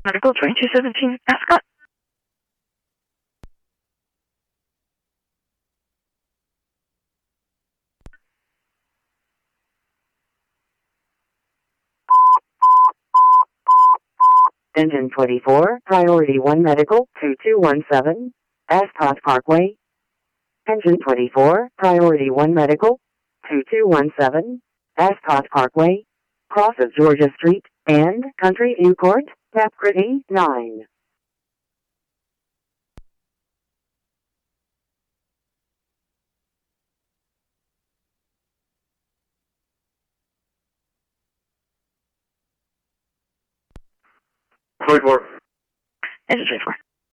Medical 2217, Ascot. Engine 24, Priority 1 Medical 2217, Ascot Parkway. Engine 24, Priority 1 Medical 2217, Ascot Parkway. Crosses Georgia Street and Country View Court, Tapcritty 9. Engine 24.